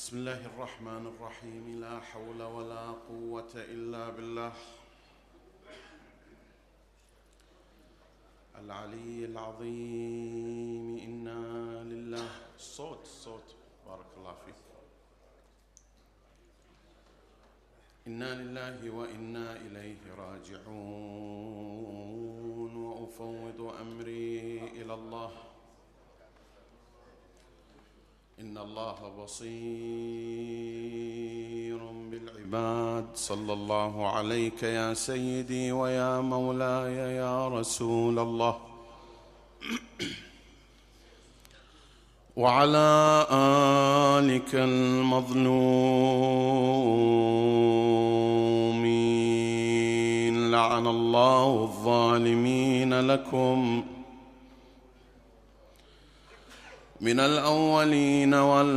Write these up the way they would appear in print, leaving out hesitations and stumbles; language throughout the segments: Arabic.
بسم الله الرحمن الرحيم. لا حول ولا قوة إلا بالله العلي العظيم. إنا لله. الصوت بارك الله فيك. إنا لله وإنا إليه راجعون. وأفوض أمري إلى الله إن الله بصير بالعباد. صلى الله عليك يا سيدي ويا مولاي يا رسول الله، وعلى آلك المظلومين. لعن الله الظالمين لكم من الأولين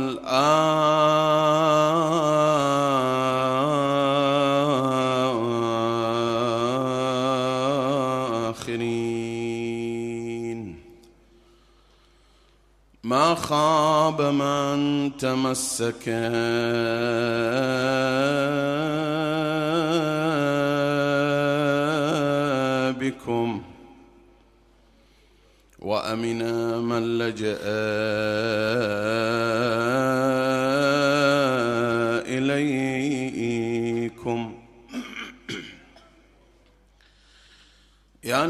والآخرين. ما خاب من تمسك بكم وأمن من لجأ إليكم. يا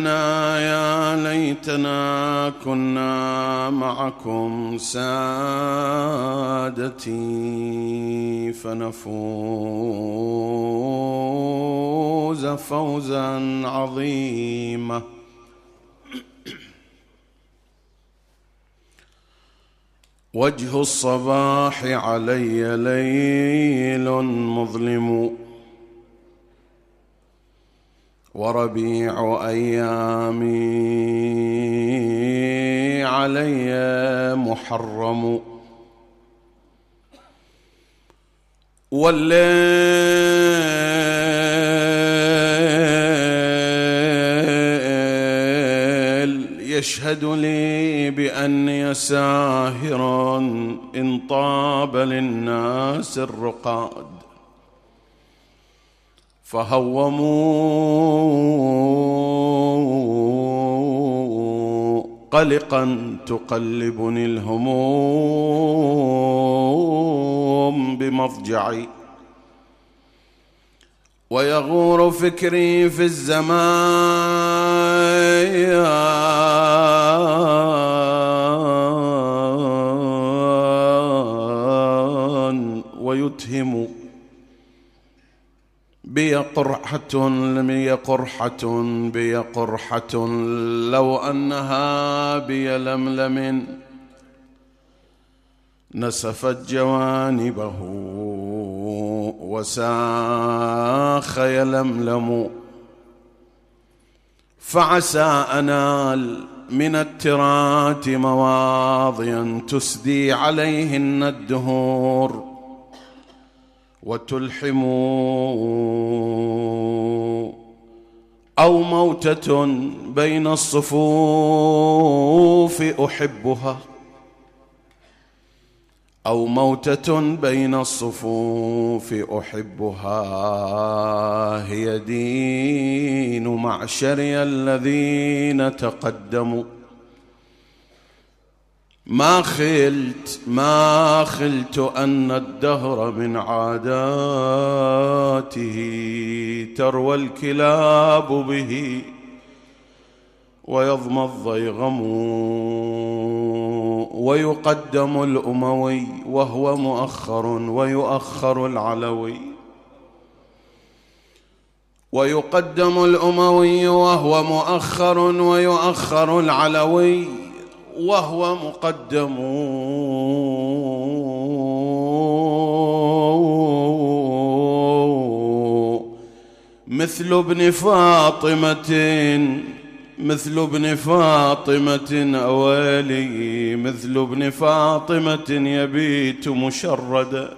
ليتنا كنا معكم سادتي فنفوز فوزا عظيما. وجه الصباح علي ليل مظلم، وربيع أيامي علي محرم. والليل يشهد لي بأني ساهر إن طاب للناس الرقاد، فهوموا قلقا تقلبني الهموم بمضجعي، ويغور فكري في الزمان ويتهم بي قرحة لو أنها بيلملم نسفت جوانبه وساخ يلملم. فعسى أنال من الترات مواضيا تسدي عليهن الدهور وتلحم، أو موتة بين الصفوف أحبها، أو موتة بين الصفوف أحبها، هي دين معشري الذين تقدموا. ما خلت أن الدهر من عاداته تروى الكلاب به ويضمى الضيغم، ويقدم الأموي وهو مؤخر ويؤخر العلوي، ويقدم الأموي وهو مؤخر ويؤخر العلوي، وهو مقدم مثل ابن فاطمة أوالي، مثل ابن فاطمة يبيت مشردا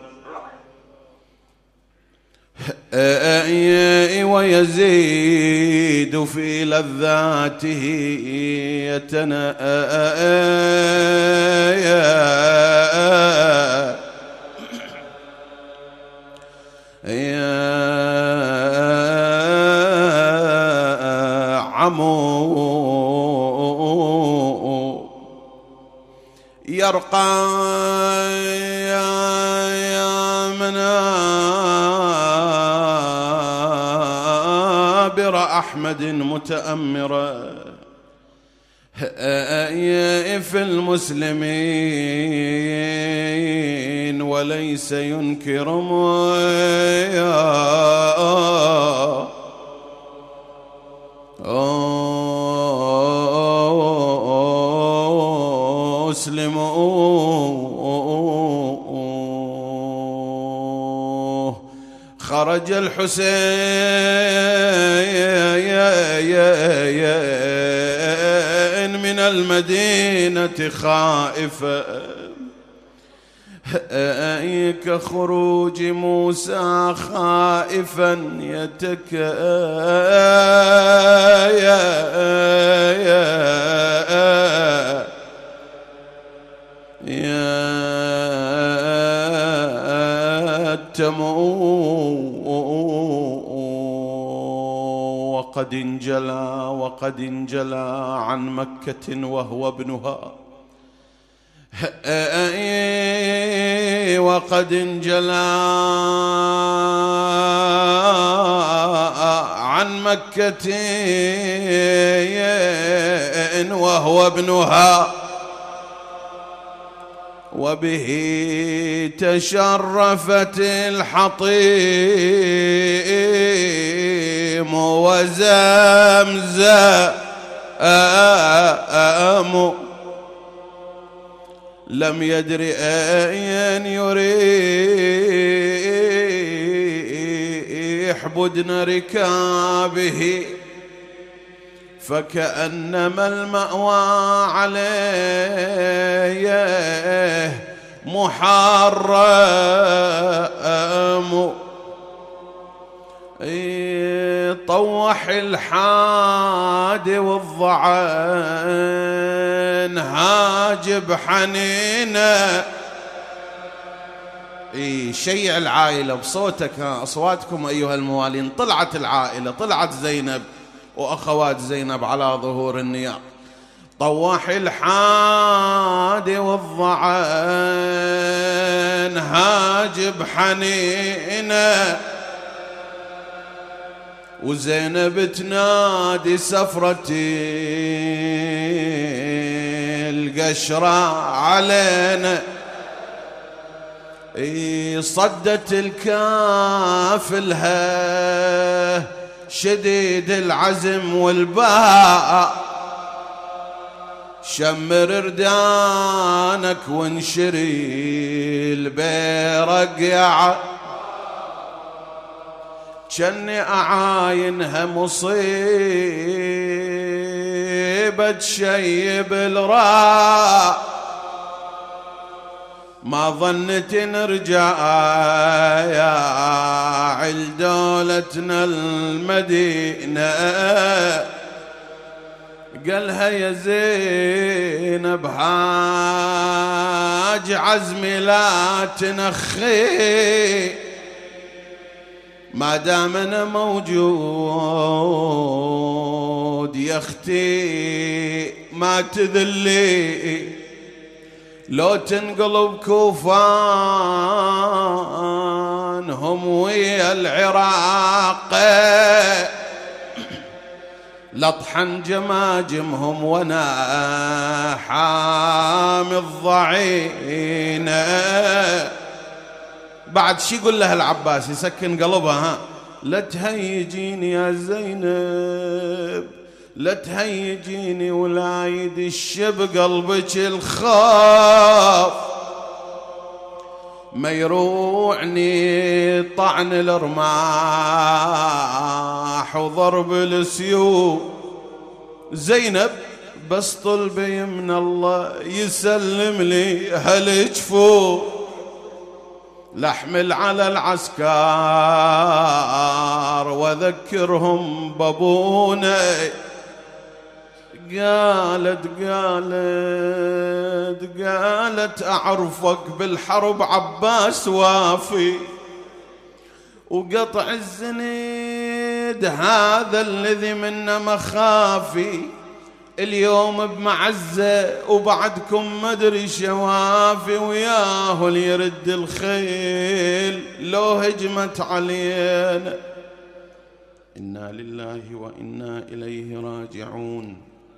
ويزيد في لذاته عمو يرقى يا منابر أحمد متأمرة في المسلمين وليس ينكر مسلمون. خرج الحسين من المدينة خائفا كخروج موسى خائفا وقد انجلى عن مكة وهو ابنها وقد انجلى عن مكة وهو ابنها وبه تشرفت الحطيم وزمزم لم يدر أين يريح بدن ركابه فكأنما المأوى عليه محرم طوح الحاد والضعن هاجب حنينه. شيع العائلة بصوتك، أصواتكم أيها الموالين. طلعت العائلة، طلعت زينب وأخوات زينب على ظهور النيار. طوح الحاد والضعن هاجب حنينه وزينب تنادي سفرتي القشرة علينا. صدت الكاف لها شديد العزم والباء شمر ردانك وانشري البيرق يا جني أعاينها مصيبة شيب الراء ما ظنت نرجع يا عل دولتنا المدينة. قالها يا زينب هاج عزمي لا تنخي ما دام انا موجود يا اختي ما تذلي لو تنقلب كوفان هم ويا العراق لطحن جماجمهم وانا حامي الضعينه. بعد شي يقول لها العباس يسكن قلبها لا تهيجيني يا زينب لا تهيجيني ولا يدش بقلبك الخاف ما يروعني طعن الرماح وضرب السيوف. زينب بس طلبي من الله يسلم لي هالجفوف لأحمل على العسكر وذكرهم بابونا. قالت أعرفك بالحرب عباس وافي وقطع الزند هذا الذي منا مخافي، اليوم بمعزة وبعدكم مدري شوافي، وياه اللي يرد الخيل لو هجمت علينا. إنا لله وإنا إليه راجعون.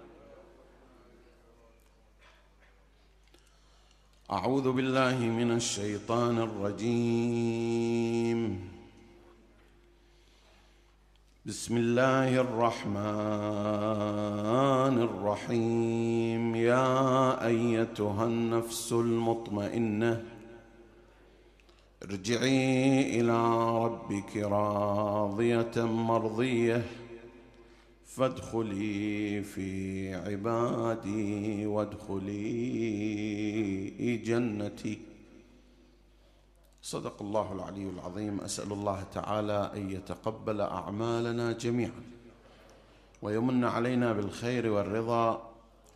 أعوذ بالله من الشيطان الرجيم. بسم الله الرحمن الرحيم. يا أيتها النفس المطمئنة ارجعي إلى ربك راضية مرضية فادخلي في عبادي وادخلي جنتي. صدق الله العلي العظيم. أسأل الله تعالى أن يتقبل أعمالنا جميعا ويمن علينا بالخير والرضا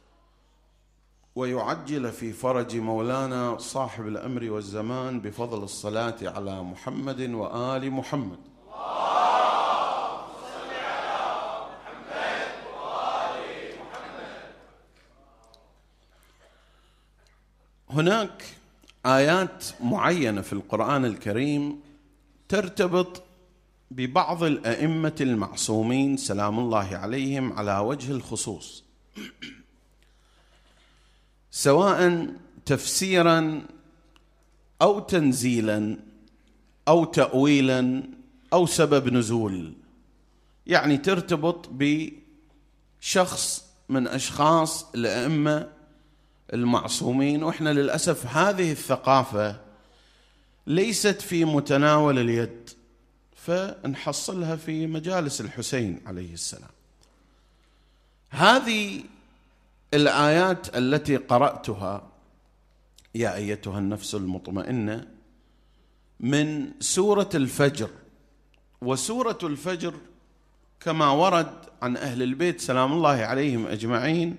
ويعجل في فرج مولانا صاحب الأمر والزمان بفضل الصلاة على محمد وآل محمد. هناك آيات معينة في القرآن الكريم ترتبط ببعض الأئمة المعصومين سلام الله عليهم على وجه الخصوص، سواء تفسيرا أو تنزيلا أو تأويلا أو سبب نزول، يعني ترتبط بشخص من أشخاص الأئمة المعصومين. وإحنا للأسف هذه الثقافة ليست في متناول اليد، فنحصلها في مجالس الحسين عليه السلام. هذه الآيات التي قرأتها يا أيتها النفس المطمئنة من سورة الفجر. وسورة الفجر كما ورد عن أهل البيت سلام الله عليهم أجمعين،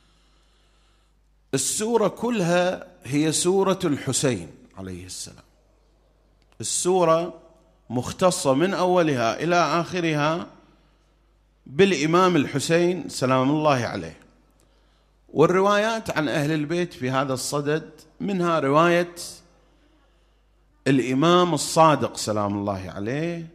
السورة كلها هي سورة الحسين عليه السلام. السورة مختصة من أولها إلى آخرها بالإمام الحسين سلام الله عليه. والروايات عن أهل البيت في هذا الصدد منها رواية الإمام الصادق سلام الله عليه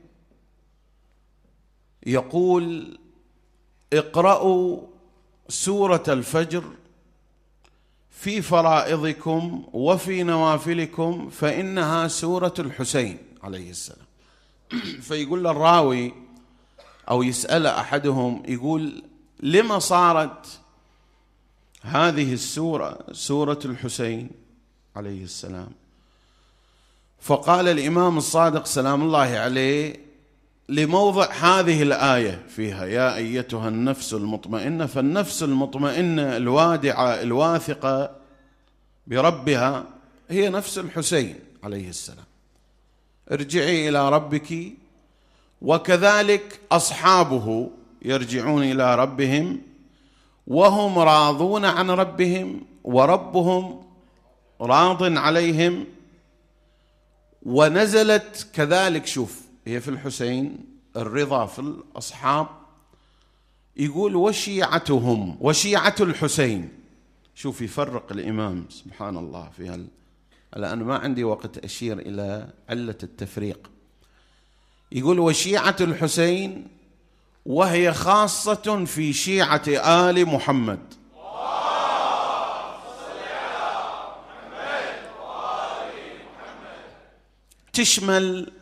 يقول: اقرأوا سورة الفجر في فرائضكم وفي نوافلكم فإنها سورة الحسين عليه السلام. فيقول الراوي أو يسأل أحدهم يقول: لما صارت هذه السورة سورة الحسين عليه السلام؟ فقال الإمام الصادق سلام الله عليه: لموضع هذه الآية فيها يا أيتها النفس المطمئنة. فالنفس المطمئنة الوادعة الواثقة بربها هي نفس الحسين عليه السلام. ارجعي إلى ربك. وكذلك أصحابه يرجعون إلى ربهم وهم راضون عن ربهم وربهم راض عليهم. ونزلت كذلك، شوف، هي في الحسين الرضا في الأصحاب، يقول وشيعتهم وشيعة الحسين. شوف يفرق الإمام سبحان الله في الآن ما عندي وقت أشير إلى علة التفريق. يقول وشيعة الحسين، وهي خاصة في شيعة آل محمد. تشمل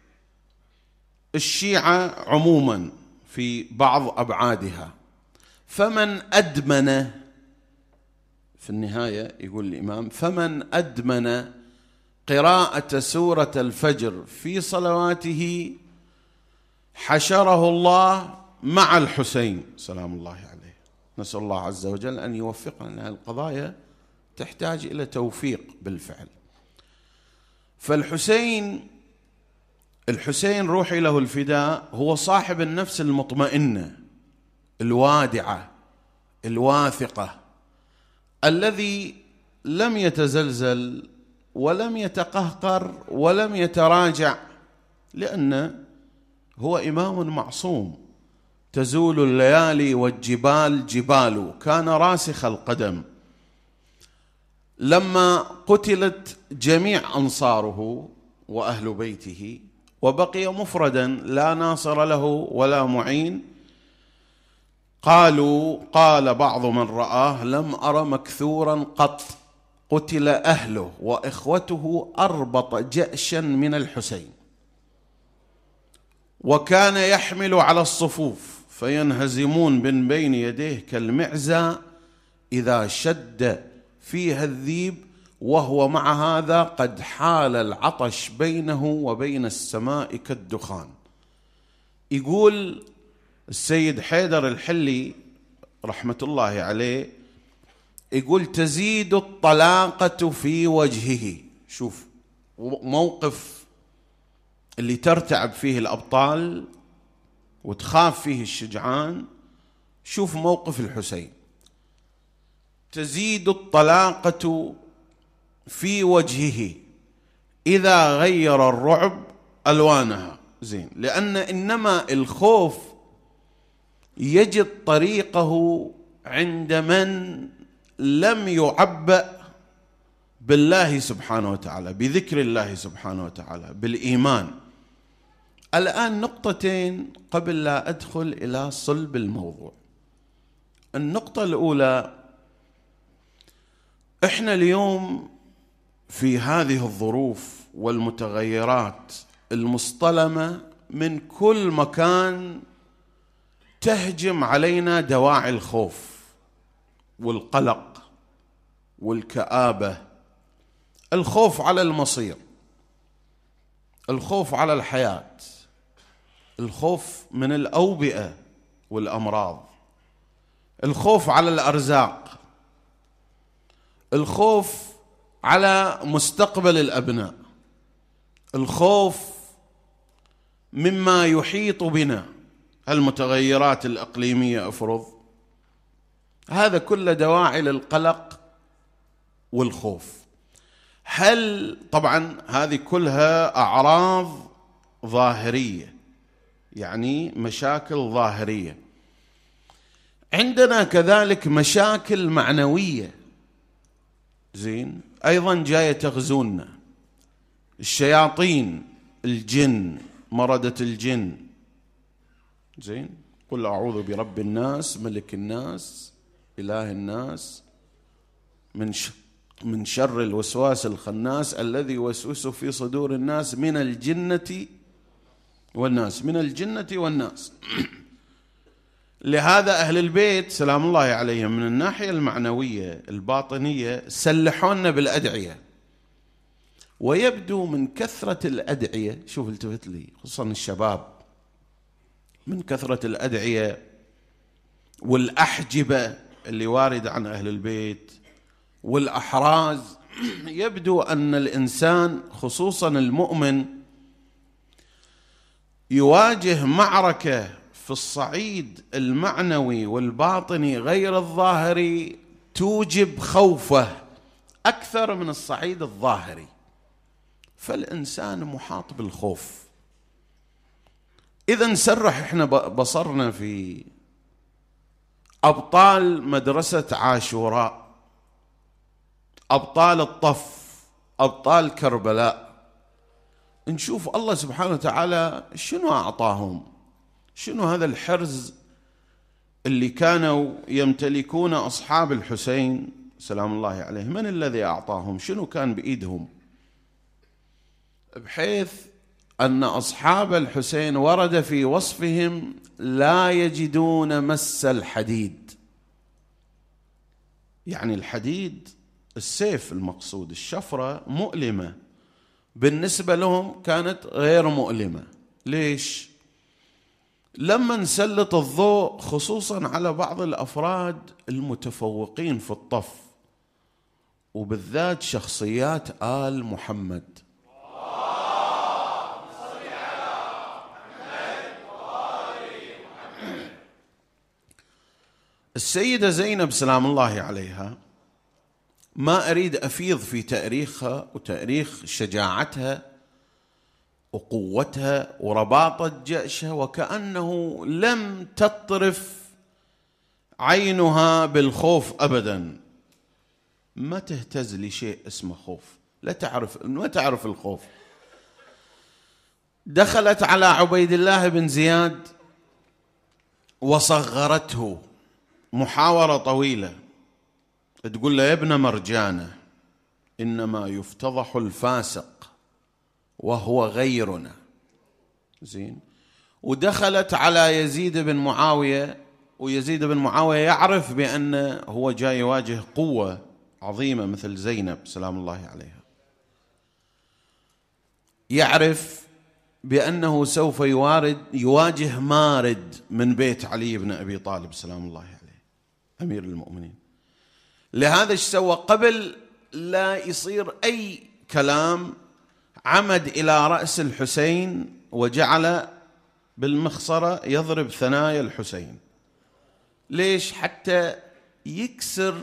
الشيعة عموما في بعض أبعادها. فمن أدمن، في النهاية يقول الإمام: فمن أدمن قراءة سورة الفجر في صلواته حشره الله مع الحسين سلام الله عليه. نسأل الله عز وجل أن يوفقنا، لأن القضايا تحتاج إلى توفيق بالفعل. فالحسين روحي له الفداء هو صاحب النفس المطمئنة الوادعة الواثقة، الذي لم يتزلزل ولم يتقهقر ولم يتراجع لأنه هو إمام معصوم، تزول الليالي والجبال جبال، كان راسخ القدم. لما قتلت جميع أنصاره وأهل بيته وبقي مفردا لا ناصر له ولا معين، قال بعض من رآه: لم أر مكثورا قط قتل أهله وإخوته أربط جأشا من الحسين، وكان يحمل على الصفوف فينهزمون من بين يديه كالمعزى إذا شد فيها الذيب، وهو مع هذا قد حال العطش بينه وبين السماء كالدخان. يقول السيد حيدر الحلي رحمة الله عليه، يقول: تزيد الطلاقة في وجهه. شوف موقف اللي ترتعب فيه الأبطال وتخاف فيه الشجعان، شوف موقف الحسين: تزيد الطلاقة في وجهه إذا غير الرعب ألوانها. زين، لأن إنما الخوف يجد طريقه عند من لم يعبأ بالله سبحانه وتعالى، بذكر الله سبحانه وتعالى، بالإيمان. الآن نقطتين قبل لا أدخل إلى صلب الموضوع. النقطة الأولى: إحنا اليوم في هذه الظروف والمتغيرات المصطلمة من كل مكان تهجم علينا دواعي الخوف والقلق والكآبة. الخوف على المصير، الخوف على الحياة، الخوف من الأوبئة والأمراض، الخوف على الأرزاق، الخوف على مستقبل الأبناء، الخوف مما يحيط بنا، المتغيرات الإقليمية أفرض. هذا كله دواعي للقلق والخوف. طبعا هذه كلها أعراض ظاهرية، يعني مشاكل ظاهرية. عندنا كذلك مشاكل معنوية، زين، أيضا جاية تغزونا. الشياطين، الجن، مردة الجن، زين، قل أعوذ برب الناس ملك الناس إله الناس من شر الوسواس الخناس الذي يوسوس في صدور الناس من الجنة والناس، من الجنة والناس. لهذا أهل البيت سلام الله عليهم من الناحية المعنوية الباطنية سلحونا بالأدعية، ويبدو من كثرة الأدعية، شوف التفت لي خصوصا الشباب، من كثرة الأدعية والأحجبة اللي واردة عن أهل البيت والأحراز، يبدو أن الإنسان خصوصا المؤمن يواجه معركة في الصعيد المعنوي والباطني غير الظاهري توجب خوفه أكثر من الصعيد الظاهري، فالإنسان محاط بالخوف. إذا نسرح إحنا بصرنا في أبطال مدرسة عاشوراء، أبطال الطف، أبطال كربلاء، نشوف الله سبحانه وتعالى شنو أعطاهم، شنو هذا الحرز اللي كانوا يمتلكون أصحاب الحسين سلام الله عليه، من الذي أعطاهم، شنو كان بإيدهم، بحيث أن أصحاب الحسين ورد في وصفهم لا يجدون مس الحديد. يعني الحديد السيف المقصود، الشفرة مؤلمة، بالنسبة لهم كانت غير مؤلمة. ليش؟ لما نسلط الضوء خصوصا على بعض الأفراد المتفوقين في الطف، وبالذات شخصيات آل محمد، السيدة زينب سلام الله عليها، ما أريد أفيض في تاريخها وتاريخ شجاعتها، وقوتها ورباطة جأشها، وكأنه لم تطرف عينها بالخوف أبدا، ما تهتز لشيء اسمه خوف، ما تعرف الخوف. دخلت على عبيد الله بن زياد وصغرته، محاورة طويلة، تقول له: يا ابن مرجانة، إنما يفتضح الفاسق وهو غيرنا. زين. ودخلت على يزيد بن معاوية، ويزيد بن معاوية يعرف بأنه هو جاي يواجه قوة عظيمة مثل زينب سلام الله عليها، يعرف بأنه سوف يواجه مارد من بيت علي بن أبي طالب سلام الله عليه أمير المؤمنين. لهذا ايش سوى؟ قبل لا يصير أي كلام عمد إلى رأس الحسين وجعل بالمخصرة يضرب ثنايا الحسين. ليش؟ حتى يكسر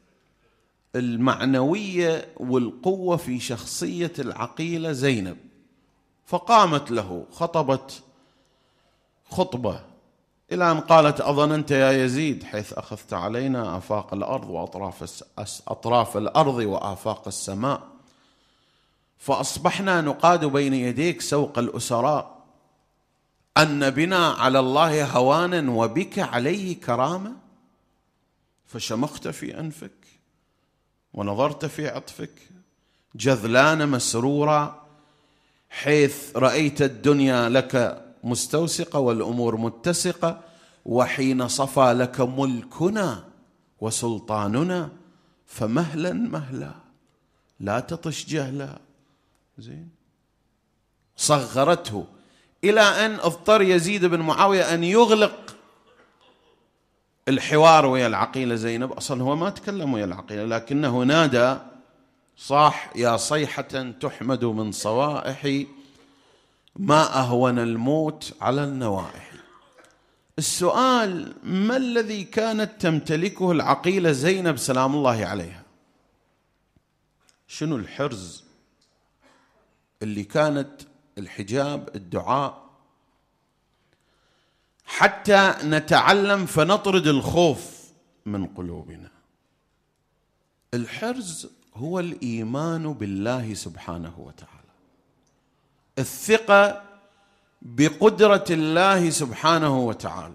المعنوية والقوة في شخصية العقيلة زينب. فقامت له، خطبت خطبة إلى أن قالت: أظننت يا يزيد حيث أخذت علينا آفاق الأرض وأطراف الأرض وآفاق السماء، فأصبحنا نقاد بين يديك سوق الأسراء، أن بنا على الله هوانا وبك عليه كرامة، فشمخت في أنفك ونظرت في عطفك جذلان مسرورا، حيث رأيت الدنيا لك مستوسقة والأمور متسقة، وحين صفى لك ملكنا وسلطاننا فمهلا مهلا لا تطش جهلا. زين. صغرته إلى أن اضطر يزيد بن معاوية أن يغلق الحوار ويا العقيلة زينب. أصلا هو ما تكلم ويا العقيلة، لكنه نادى صاح: يا صيحة تحمد من صوائح، ما أهون الموت على النوائح. السؤال: ما الذي كانت تمتلكه العقيلة زينب سلام الله عليها؟ شنو الحرز اللي كانت الحجاب، الدعاء، حتى نتعلم فنطرد الخوف من قلوبنا؟ الحرز هو الإيمان بالله سبحانه وتعالى، الثقة بقدرة الله سبحانه وتعالى،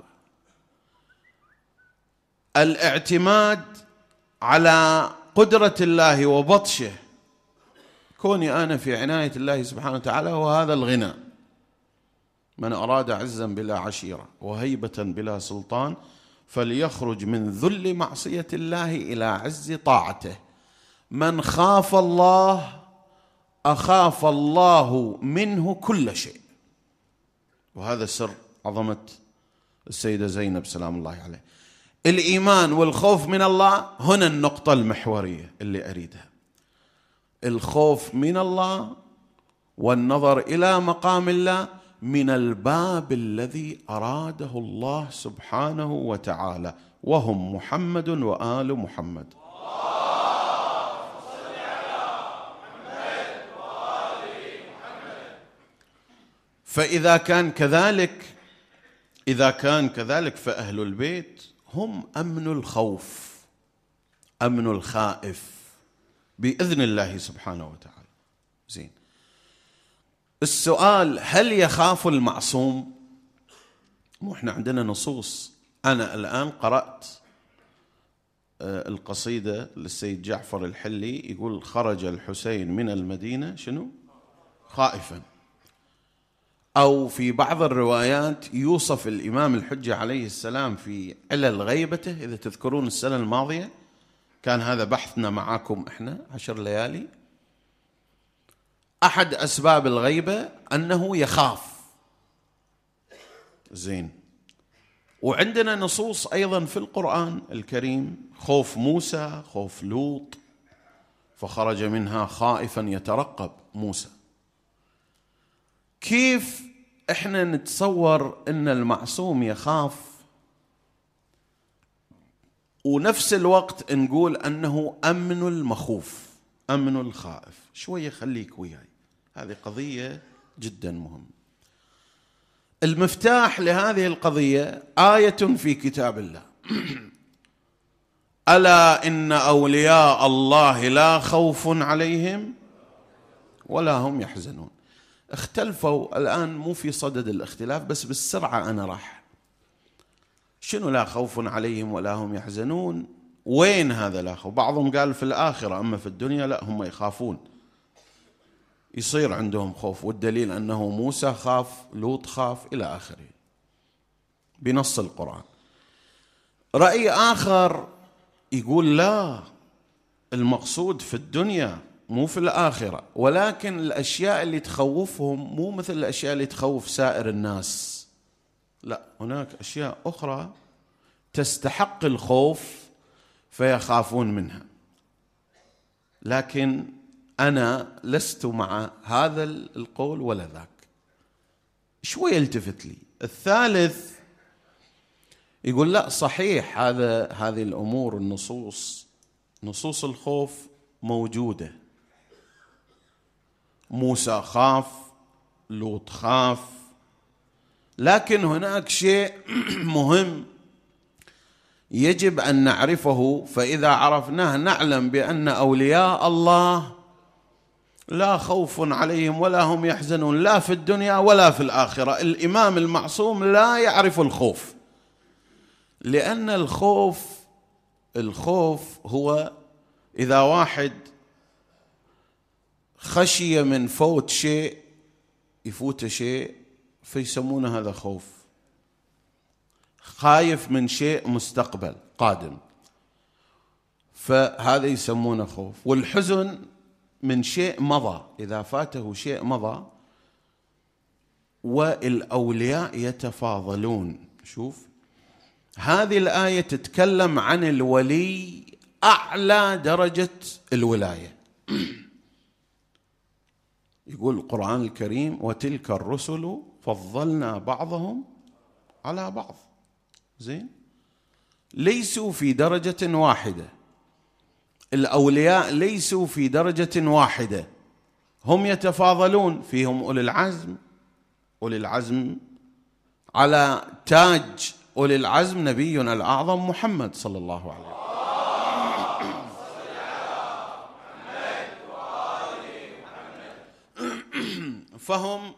الاعتماد على قدرة الله وبطشه، كوني أنا في عناية الله سبحانه وتعالى. وهذا الغنى: من أراد عزا بلا عشيرة وهيبة بلا سلطان فليخرج من ذل معصية الله إلى عز طاعته. من خاف الله أخاف الله منه كل شيء. وهذا سر عظمة السيدة زينب سلام الله عليه. الإيمان والخوف من الله، هنا النقطة المحورية اللي أريدها. الخوف من الله والنظر إلى مقام الله من الباب الذي أراده الله سبحانه وتعالى، وهم محمد وآل محمد. فإذا كان كذلك فأهل البيت هم أمن الخوف، أمن الخائف بإذن الله سبحانه وتعالى. زين. السؤال: هل يخاف المعصوم؟ مو احنا عندنا نصوص. أنا الآن قرأت القصيدة للسيد جعفر الحلي، يقول: خرج الحسين من المدينة شنو؟ خائفا. أو في بعض الروايات يوصف الإمام الحجة عليه السلام في علل غيبته، إذا تذكرون السنة الماضية كان هذا بحثنا معاكم إحنا 10 ليالي. أحد أسباب الغيبة أنه يخاف. زين. وعندنا نصوص أيضا في القرآن الكريم: خوف موسى، خوف لوط، فخرج منها خائفا يترقب موسى. كيف احنا نتصور ان المعصوم يخاف ونفس الوقت نقول انه امن المخوف، امن الخائف؟ شويه خليك وياي، هذه قضيه جدا مهم. المفتاح لهذه القضية آية في كتاب الله: ألا إن أولياء الله لا خوف عليهم ولا هم يحزنون. اختلفوا الآن، مو في صدد الاختلاف بس بالسرعة أنا راح. شنو لا خوف عليهم ولا هم يحزنون؟ وين هذا لا خوف؟ بعضهم قال في الآخرة، أما في الدنيا لا، هم يخافون، يصير عندهم خوف، والدليل أنه موسى خاف، لوط خاف، إلى آخره بنص القرآن. رأي آخر يقول لا، المقصود في الدنيا مو في الآخرة، ولكن الأشياء اللي تخوفهم مو مثل الأشياء اللي تخوف سائر الناس، لا، هناك أشياء أخرى تستحق الخوف فيخافون منها. لكن أنا لست مع هذا القول ولا ذاك. شوي يلتفت لي الثالث يقول لا، صحيح هذه الأمور، نصوص الخوف موجودة. موسى خاف، لوط خاف، لكن هناك شيء مهم يجب أن نعرفه، فإذا عرفناه نعلم بأن أولياء الله لا خوف عليهم ولا هم يحزنون، لا في الدنيا ولا في الآخرة. الإمام المعصوم لا يعرف الخوف، لأن الخوف هو إذا واحد خشية من فوت شيء، يفوت شيء فيسمونه هذا خوف. خايف من شيء مستقبل قادم، فهذا يسمونه خوف. والحزن من شيء مضى، إذا فاته شيء مضى. والأولياء يتفاضلون. شوف، هذه الآية تتكلم عن الولي، أعلى درجة الولاية. يقول القرآن الكريم: وتلك الرسل فضلنا بعضهم على بعض. زين، ليسوا في درجة واحدة، الأولياء ليسوا في درجة واحدة، هم يتفاضلون. فيهم أولي العزم، أولي العزم على تاج أولي العزم نبينا الأعظم محمد صلى الله عليه وسلم. فهم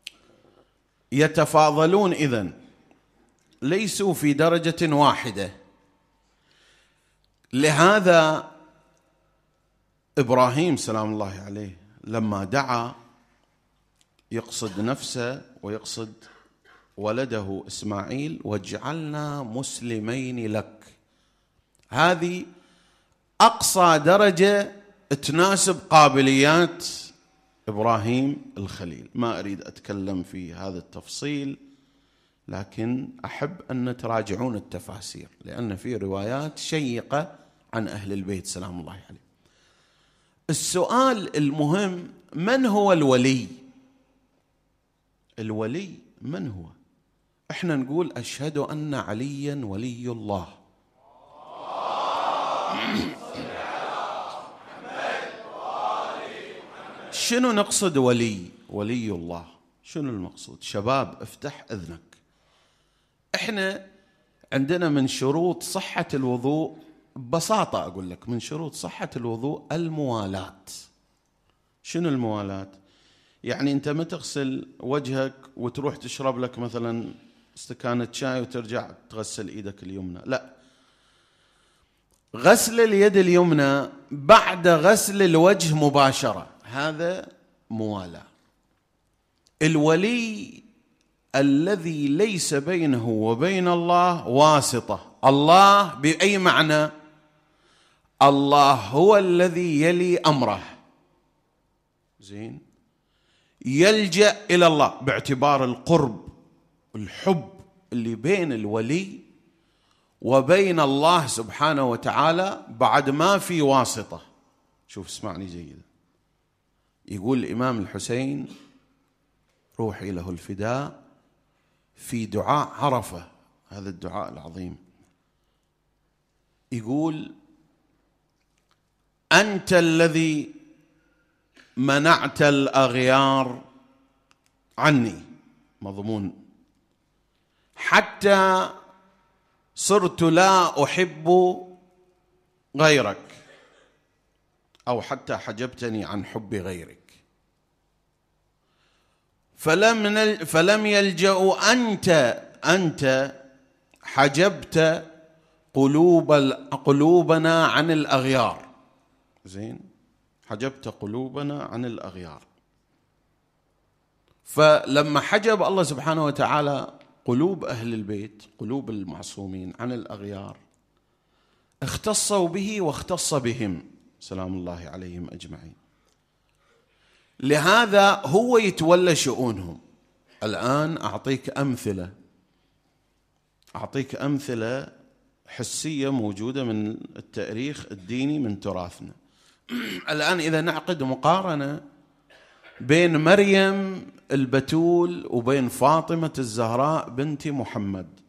يتفاضلون، إذن ليسوا في درجة واحدة. لهذا إبراهيم سلام الله عليه لما دعا يقصد نفسه ويقصد ولده إسماعيل: واجعلنا مسلمين لك. هذه أقصى درجة تناسب قابليات إبراهيم الخليل. ما أريد أتكلم في هذا التفصيل، لكن أحب أن تراجعون التفاسير، لأن في روايات شيقة عن أهل البيت سلام الله عليه. السؤال المهم: من هو الولي؟ الولي من هو؟ احنا نقول أشهد أن عليا ولي الله. شنو نقصد ولي الله؟ شنو المقصود؟ شباب افتح أذنك. احنا عندنا من شروط صحة الوضوء، ببساطة أقول لك، من شروط صحة الوضوء الموالاة. شنو الموالاة؟ يعني أنت ما تغسل وجهك وتروح تشرب لك مثلا استكانة شاي وترجع تغسل إيدك اليمنى، لا، غسل اليد اليمنى بعد غسل الوجه مباشرة، هذا موالاة. الولي الذي ليس بينه وبين الله واسطة. الله بأي معنى؟ الله هو الذي يلي أمره. زين، يلجأ إلى الله باعتبار القرب، الحب اللي بين الولي وبين الله سبحانه وتعالى، بعد ما في واسطة. شوف اسمعني جيدا، يقول الإمام الحسين روحي له الفداء في دعاء عرفة، هذا الدعاء العظيم، يقول: أنت الذي منعت الأغيار عني، مضمون حتى صرت لا أحب غيرك، أو حتى حجبتني عن حب غيرك، فلم يلجأوا أنت حجبت قلوبنا عن الأغيار. زين، حجبت قلوبنا عن الأغيار. فلما حجب الله سبحانه وتعالى قلوب أهل البيت، قلوب المعصومين عن الأغيار، اختصوا به واختص بهم سلام الله عليهم أجمعين. لهذا هو يتولى شؤونهم. الآن أعطيك أمثلة حسية موجودة من التاريخ الديني من تراثنا. الآن إذا نعقد مقارنة بين مريم البتول وبين فاطمة الزهراء بنت محمد،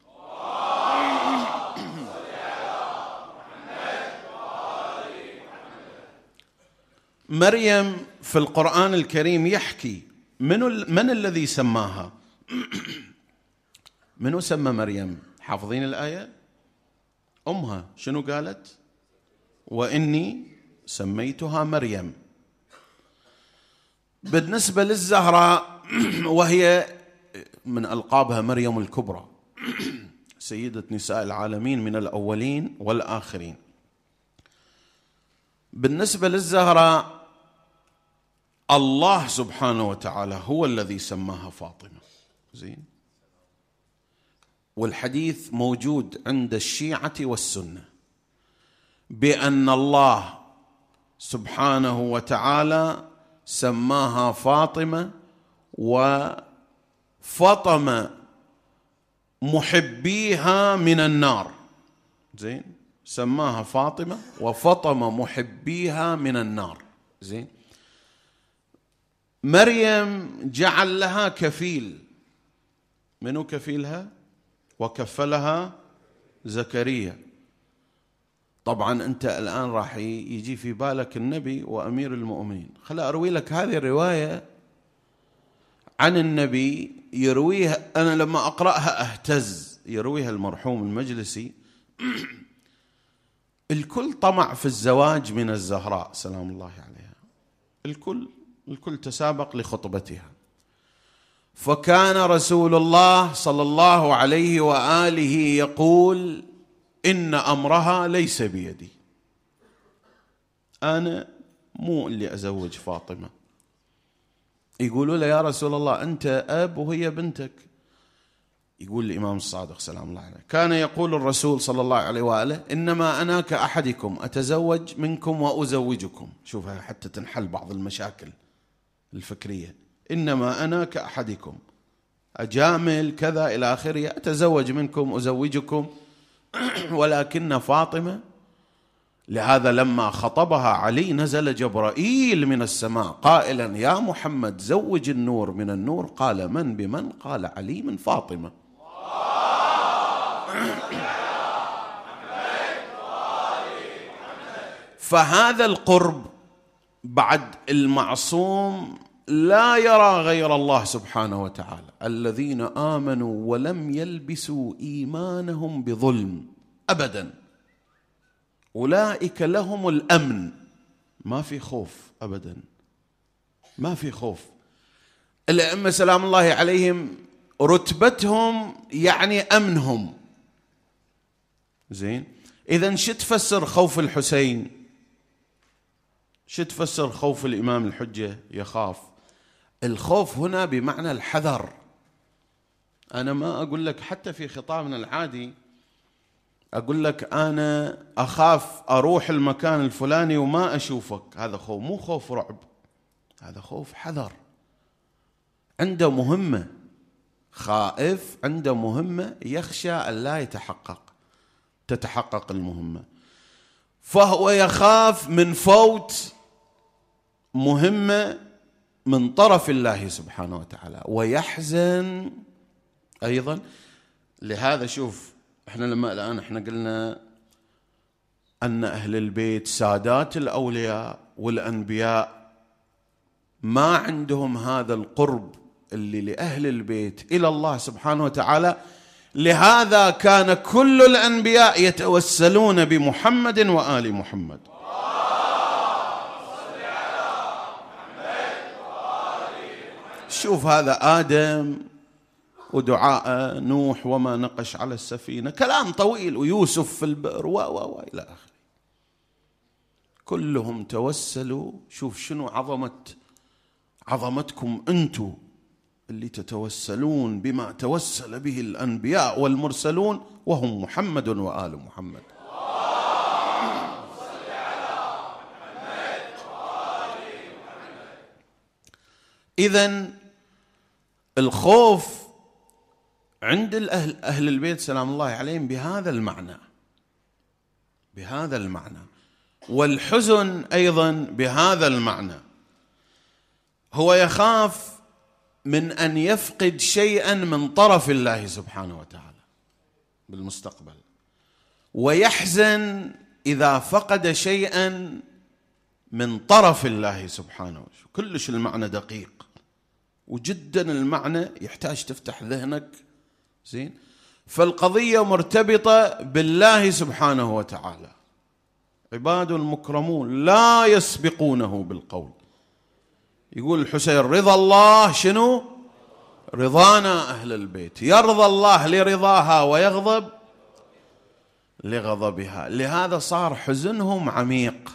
مريم في القرآن الكريم يحكي من الذي سماها؟ منو سمى مريم؟ حافظين الآية؟ أمها شنو قالت؟ وإني سميتها مريم. بالنسبة للزهراء وهي من ألقابها مريم الكبرى، سيدة نساء العالمين من الأولين والآخرين. بالنسبة للزهراء الله سبحانه وتعالى هو الذي سماها فاطمة. زين، والحديث موجود عند الشيعة والسنة بأن الله سبحانه وتعالى سماها فاطمة وفطم محبيها من النار. زين، سماها فاطمة وفطم محبيها من النار. زين، مريم جعل لها كفيل. منو كفيلها؟ وكفلها زكريا. طبعا أنت الآن راح يجي في بالك النبي وأمير المؤمنين. خلي أروي لك هذه الرواية عن النبي يرويها، أنا لما أقرأها أهتز. يرويها المرحوم المجلسي. الكل طمع في الزواج من الزهراء سلام الله عليها، الكل تسابق لخطبتها. فكان رسول الله صلى الله عليه وآله يقول: إن أمرها ليس بيدي، أنا مو اللي أزوج فاطمة. يقولوا له: يا رسول الله أنت أب وهي بنتك. يقول الإمام الصادق سلام الله عليه: كان يقول الرسول صلى الله عليه وآله: إنما أنا كأحدكم أتزوج منكم وأزوجكم. شوفها حتى تنحل بعض المشاكل الفكرية. إنما أنا كأحدكم أجامل كذا إلى آخره، أتزوج منكم أزوجكم. ولكن فاطمة، لهذا لما خطبها علي نزل جبرائيل من السماء قائلا: يا محمد زوج النور من النور. قال: من بمن؟ قال: علي من فاطمة. فهذا القرب بعد المعصوم لا يرى غير الله سبحانه وتعالى. الذين آمنوا ولم يلبسوا إيمانهم بظلم أبدا أولئك لهم الأمن. ما في خوف أبدا، ما في خوف. الأئمة سلام الله عليهم رتبتهم يعني أمنهم. زين، إذن شو تفسر خوف الحسين؟ شو تفسر خوف الإمام الحجة يخاف؟ الخوف هنا بمعنى الحذر. أنا ما أقول لك حتى في خطابنا العادي أقول لك أنا أخاف أروح المكان الفلاني وما أشوفك. هذا خوف، مو خوف رعب، هذا خوف حذر. عنده مهمة، خائف عنده مهمة، يخشى أن لا تتحقق المهمة، فهو يخاف من فوت مهمة من طرف الله سبحانه وتعالى، ويحزن أيضا. لهذا شوف، احنا لما الآن احنا قلنا أن أهل البيت سادات الأولياء والأنبياء ما عندهم هذا القرب اللي لأهل البيت إلى الله سبحانه وتعالى. لهذا كان كل الأنبياء يتوسلون بمحمد وآل محمد. شوف هذا آدم ودعاء نوح وما نقش على السفينة، كلام طويل، ويوسف في البئر إلى آخره، كلهم توسلوا. شوف شنو عظمتكم أنتم اللي تتوسلون بما توسل به الأنبياء والمرسلون، وهم محمد وآل محمد. إذن الخوف عند أهل البيت سلام الله عليهم بهذا المعنى، والحزن أيضا بهذا المعنى. هو يخاف من أن يفقد شيئا من طرف الله سبحانه وتعالى بالمستقبل، ويحزن إذا فقد شيئا من طرف الله سبحانه وتعالى. كلش المعنى دقيق، وجدا المعنى يحتاج تفتح ذهنك زين. فالقضية مرتبطة بالله سبحانه وتعالى. عباد المكرمون لا يسبقونه بالقول. يقول الحسين رضا الله شنو؟ رضانا أهل البيت. يرضى الله لرضاها ويغضب لغضبها. لهذا صار حزنهم عميق.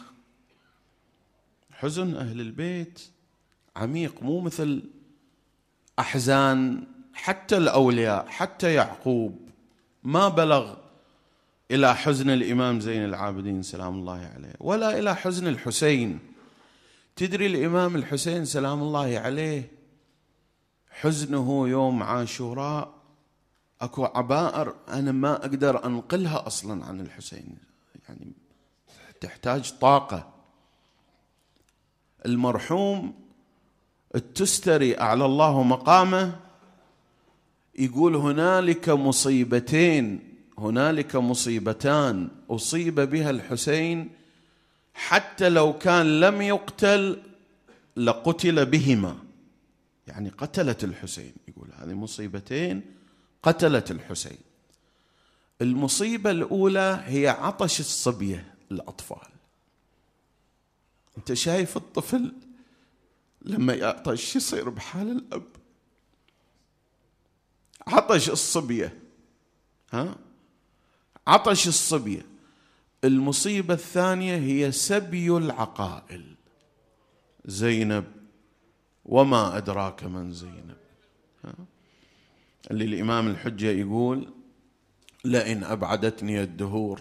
حزن أهل البيت عميق، مو مثل أحزان حتى الأولياء. حتى يعقوب ما بلغ إلى حزن الإمام زين العابدين سلام الله عليه، ولا إلى حزن الحسين. تدري الإمام الحسين سلام الله عليه حزنه يوم عاشوراء أكو عبائر أنا ما أقدر أنقلها أصلا عن الحسين، يعني تحتاج طاقة. المرحوم التستري أعلى الله مقامه يقول هنالك مصيبتان أصيب بها الحسين حتى لو كان لم يقتل لقتل بهما. يعني قتلت الحسين، يقول هذه مصيبتين قتلت الحسين. المصيبة الأولى هي عطش الصبية الأطفال. أنت شايف الطفل لما يعطش يصير بحال الأب. عطش الصبية، عطش الصبية. المصيبة الثانية هي سبي العقائل. زينب وما أدراك من زينب، اللي الإمام الحجة يقول لئن أبعدتني الدهور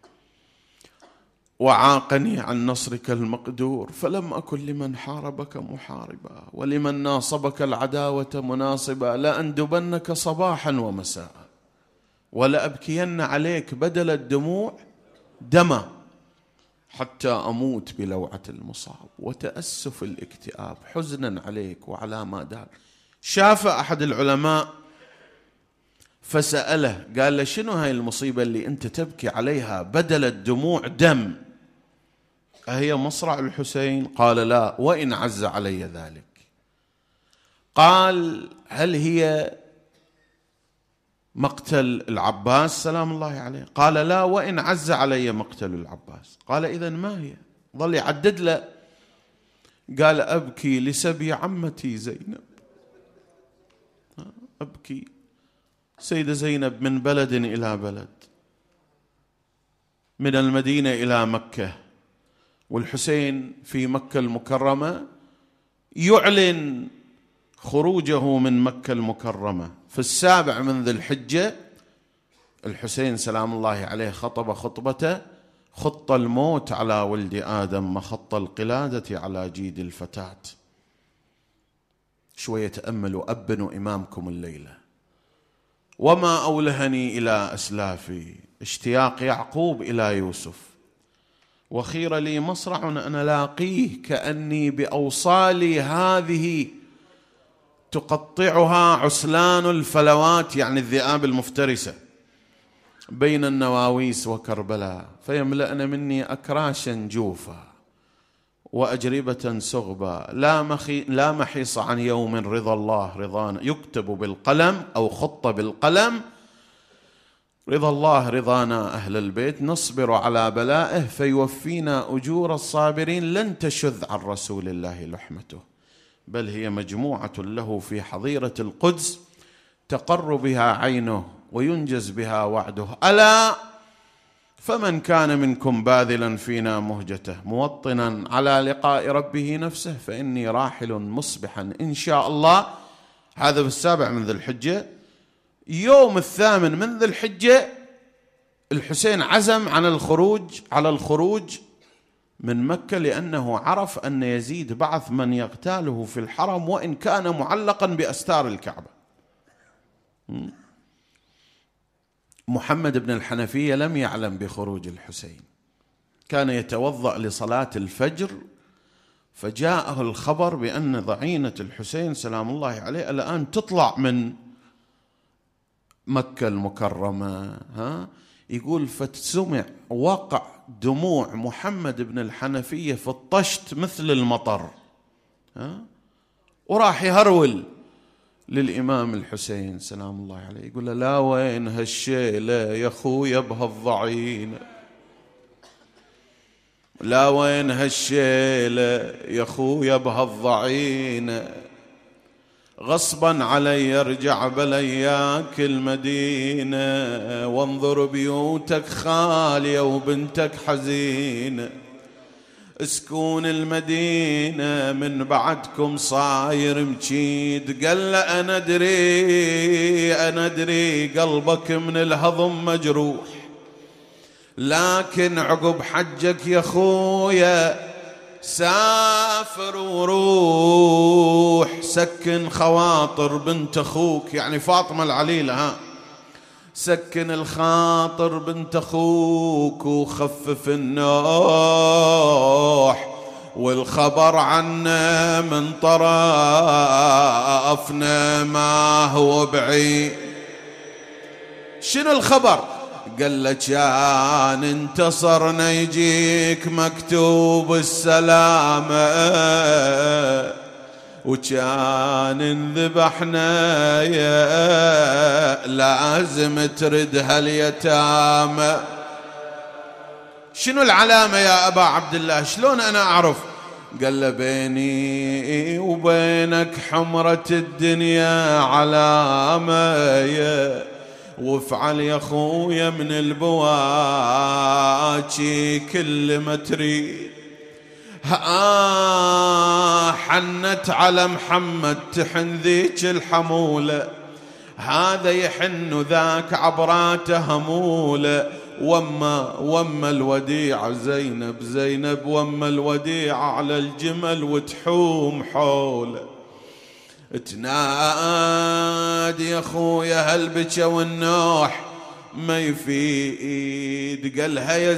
وعاقني عن نصرك المقدور فلم أكن لمن حاربك محاربا ولمن ناصبك العداوة مناصبا لأندبنك صباحا ومساء ولأبكين عليك بدل الدموع دما حتى أموت بلوعة المصاب وتأسف الاكتئاب حزنا عليك وعلى ما دار. شاف أحد العلماء فسأله قال له شنو هاي المصيبة اللي أنت تبكي عليها بدل الدموع دم؟ أهي مصرع الحسين؟ قال لا، وإن عز علي ذلك. قال هل هي مقتل العباس سلام الله عليه؟ قال لا، وإن عز علي مقتل العباس. قال إذن ما هي؟ ظل يعدد له. قال أبكي لسبي عمتي زينب. أبكي سيدة زينب من بلد إلى بلد، من المدينة إلى مكة، والحسين في مكة المكرمة يعلن خروجه من مكة المكرمة في 7 من ذي الحجة. الحسين سلام الله عليه خطب خطبته خط الموت على ولد آدم مخط القلادة على جيد الفتاة. شوية تأملوا أبنوا إمامكم الليلة. وما أولهني إلى أسلافي اشتياق يعقوب إلى يوسف وخير لي مصرع أنا لاقيه كأني بأوصالي هذه تقطعها عسلان الفلوات، يعني الذئاب المفترسة بين النواويس وكربلاء، فيملأن مني أكراشا جوفا وأجربة سغبا لا محيص عن يوم رضا الله رضانا، يكتب بالقلم أو خط بالقلم رضا الله رضانا أهل البيت، نصبر على بلائه فيوفينا أجور الصابرين، لن تشذ عن رسول الله لحمته، بل هي مجموعة له في حظيرة القدس تقر بها عينه وينجز بها وعده. ألا فمن كان منكم باذلا فينا مهجته موطنا على لقاء ربه نفسه فإني راحل مصبحا إن شاء الله. هذا بالسابع من ذي الحجة. يوم الثامن من ذي الحجة الحسين عزم على الخروج من مكة، لأنه عرف أن يزيد بعث من يغتاله في الحرم وإن كان معلقا بأستار الكعبة. محمد بن الحنفية لم يعلم بخروج الحسين، كان يتوضأ لصلاة الفجر فجاءه الخبر بأن ضعينة الحسين سلام الله عليه الآن تطلع من مكة المكرمة. يقول فتسمع وقع دموع محمد بن الحنفية في الطشت مثل المطر، وراح يهرول للإمام الحسين سلام الله عليه، يقول له لا وين هالشيلة يا خويا بهالضعينة، لا وين هالشيلة يا خويا بهالضعينة، غصبا علي ارجع بلياك المدينة، وانظر بيوتك خالية وبنتك حزينة، اسكون المدينة من بعدكم صاير مجيد. قال له أنا أدري قلبك من الهضم مجروح، لكن عقب حجك يا خويا سافر وروح، سكن خواطر بنت أخوك يعني فاطمة العليلة، سكن الخاطر بنت أخوك وخفف النوح، والخبر عنا من طرفنا ما هو بعيد. شنو الخبر؟ قال له كان انتصرنا يجيك مكتوب السلامة، وكان انذبحنا يا لازم ترد هاليتامى. شنو العلامة يا أبا عبد الله؟ شلون أنا أعرف؟ قال له بيني وبينك حمرة الدنيا علامة، وافعل يا خويا من البواكي كل ما تريد. حنت على محمد تحن ذيك الحمولة، هذا يحن ذاك عبراته همولة، وما الوديعة زينب وما الوديعة على الجمل وتحوم حوله، تنادي يا خويا هالبكى والنوح ما يفيد. قالها يا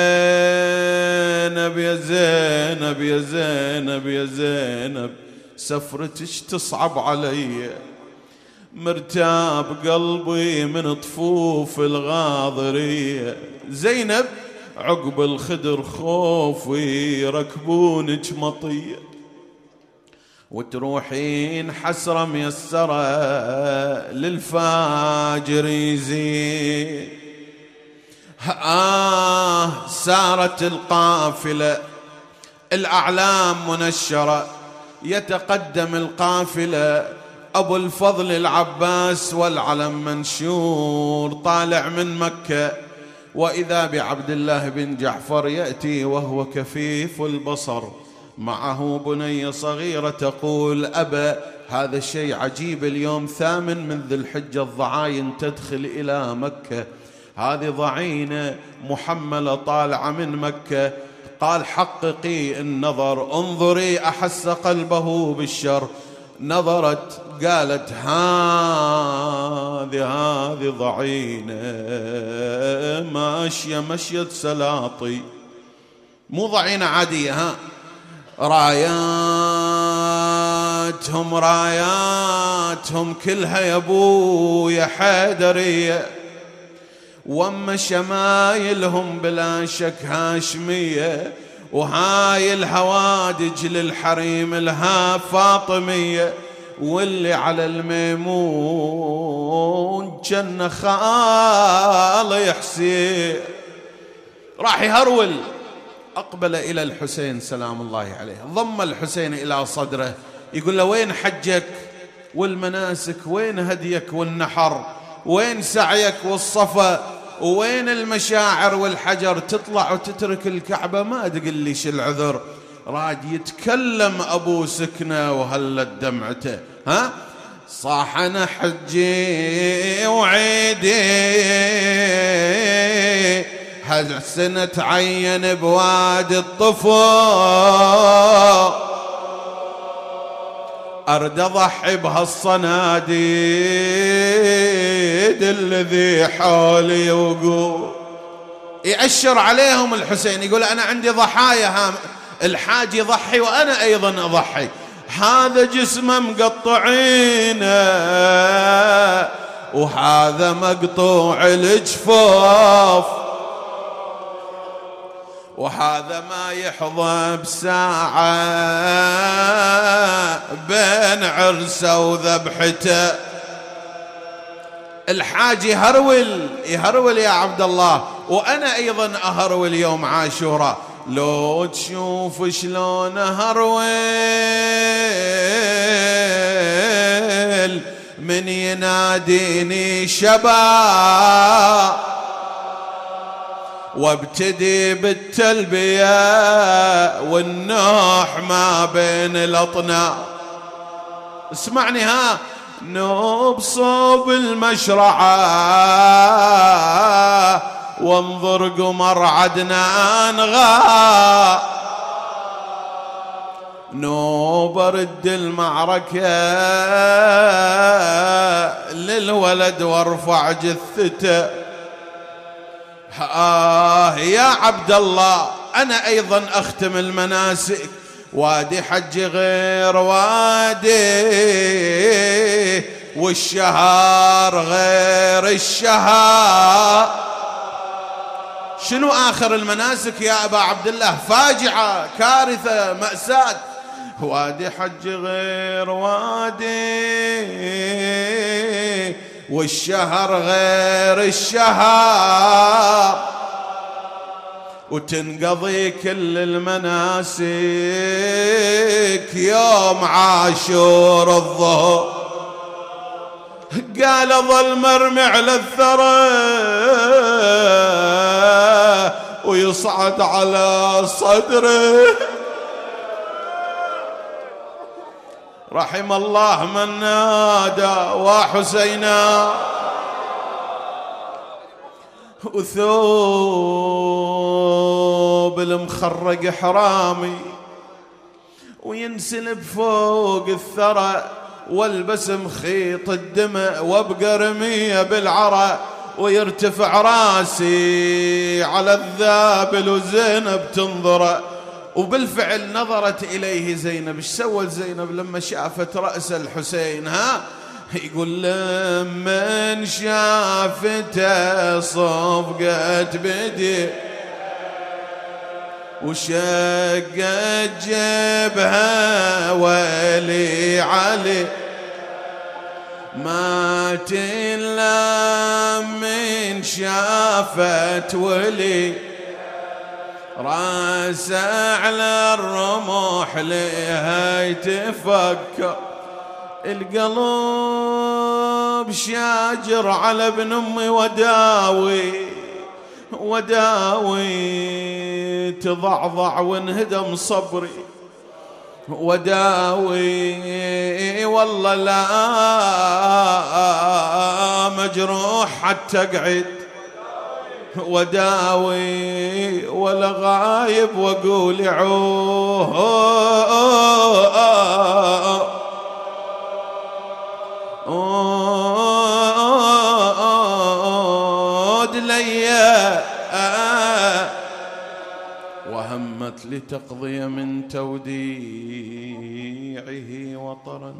زينب يا زينب يا زينب يا زينب سفرتك تصعب علي، مرتاب قلبي من طفوف الغاضرية. زينب عقب الخدر خوفي ركبونك مطية، وتروحين حسرة ميسرة للفاجر يزين. سارت القافلة الأعلام منشرة، يتقدم القافلة أبو الفضل العباس والعلم منشور طالع من مكة، وإذا بعبد الله بن جعفر يأتي وهو كفيف البصر، معه بنية صغيرة تقول أبا هذا الشيء عجيب، اليوم 8 من ذي الحجة الضعاين تدخل إلى مكة، هذه ضعينة محملة طالعة من مكة. قال حققي النظر انظري أحس قلبه بالشر. نظرت قالت هذه ضعينة ماشية مشية سلاطي، مو ضعينة عادية، راياتهم كلها يا ابويا حيدرية، واما شمايلهم بلا شك هاشمية، وهاي الهوادج للحريم لها فاطمية، واللي على الميمون جنة خالي حسين. راح يهرول، أقبل إلى الحسين سلام الله عليه، ضم الحسين إلى صدره، يقول له وين حجك والمناسك، وين هديك والنحر، وين سعيك والصفا، وين المشاعر والحجر، تطلع وتترك الكعبة ما تقول لي شو العذر. راد يتكلم أبو سكنة وهلت دمعته، ها صاح أنا حجي وعيدي هالسنة تعين بوادي الطفل، أرد أضحي بهالصناديد الذي حولي وقول. يأشر عليهم الحسين، يقول أنا عندي ضحايا، الحاج يضحي وأنا أيضا أضحي. هذا جسمه مقطعينه وهذا مقطوع الجفاف، وهذا ما يحظى بساعة بين عرسه وذبحته. الحاج يهرول يا عبد الله، وأنا أيضا أهرول يوم عاشوراء. لو تشوف شلون أهرول من يناديني شباب، وابتدي بالتلبية والنوح ما بين الأطناب. اسمعني ها، نوب صوب المشرعة وانظر قمر عدنان غا، نوب رد المعركة للولد وارفع جثته. يا عبد الله، أنا أيضا أختم المناسك، وادي حج غير وادي، والشهر غير الشهر. شنو آخر المناسك يا أبا عبد الله؟ فاجعة، كارثة، مأساة. وادي حج غير وادي، والشهر غير الشهر، وتنقضي كل المناسك يوم عاشور الظهر. قال ظل مرمي على الثرى ويصعد على صدره. رحم الله من نادى وحسينا، وثوب المخرق حرامي وينسلب فوق الثرى، والبس مخيط الدمع وابقى رمية بالعرى، ويرتفع راسي على الذابل وزينب تنظره. وبالفعل نظرت إليه زينب. ايش سوت زينب لما شافت رأس الحسين؟ ها يقول لمن شافته صفقت بدي وشقت جبهة ولي علي، ما تلام من شافت ولي راسه على الرمح لها يتفكر. القلب شاجر على ابن امي وداوي تضعضع وانهدم صبري، وداوي والله لا مجروح حتى اقعد، وداوي ولا غايب واقول عود ليا، وهمت لتقضي من توديعه وطرا،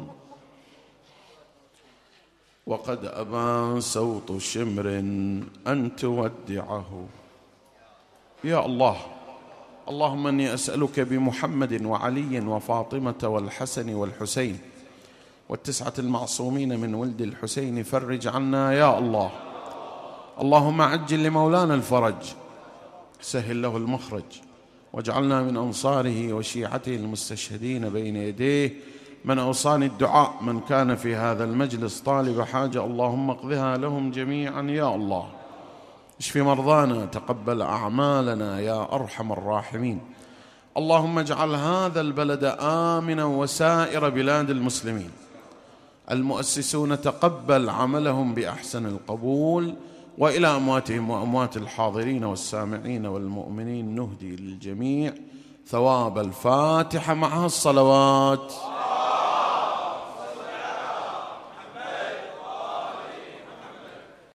وقد أبى صوت شمر أن تودعه. يا الله، اللهم إني أسألك بمحمد وعلي وفاطمة والحسن والحسين والتسعة المعصومين من ولد الحسين، فرج عنا يا الله. اللهم عجل لمولانا الفرج، سهل له المخرج، واجعلنا من أنصاره وشيعته المستشهدين بين يديه. من أوصاني الدعاء من كان في هذا المجلس طالب حاجة اللهم اقضها لهم جميعا يا الله. اشف مرضانا، تقبل أعمالنا يا أرحم الراحمين. اللهم اجعل هذا البلد آمنا وسائر بلاد المسلمين. المؤسسون تقبل عملهم بأحسن القبول، وإلى أمواتهم وأموات الحاضرين والسامعين والمؤمنين نهدي للجميع ثواب الفاتحة معها الصلوات.